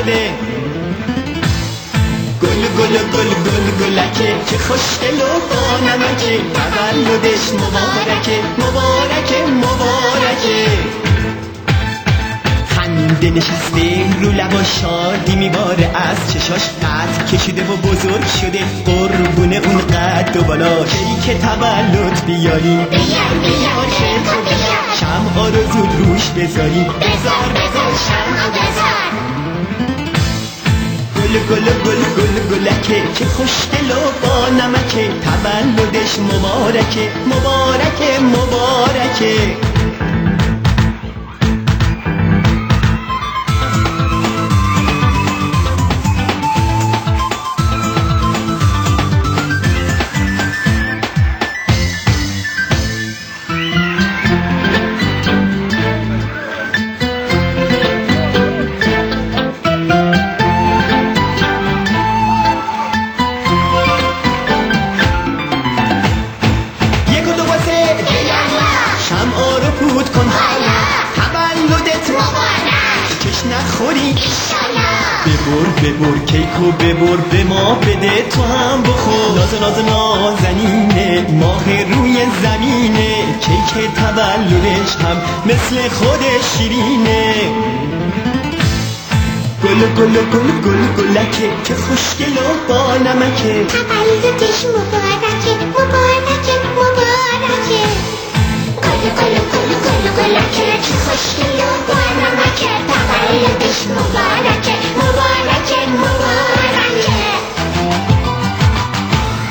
شده. گل گل گل گل گلکه که خوشگل و با نمکه، تولدش مبارکه مبارکه مبارکه. خنده نشسته رو لبا، شادی میباره از چشاش، قد کشیده و بزرگ شده قربونه اون قد و بالا. کیک تولد بیاریم، بیار که تو بیار، شمعا رو زود روش بذاریم، بذار بذار شمعا بذار. گل گل گل گل گلکه که خوشگل و با نمکه، تولدش مبارکه مبارکه مبارکه. شمعا رو پود کن حالا، تولدت مبارک، چش نخوری ایشالا. ببر کیکو ببر، به ما بده تو هم بخور. ناز نازنینه، ماه روی زمینه، کیک تولدش هم مثل خودش شیرینه. گل گل گل گل گلکه که خوشگل و با نمکه، تولدش مبارکه مبارکه مبارکه. گل گل گل گل گلکه که خوشگل و با نمکه، تولدش مبارکه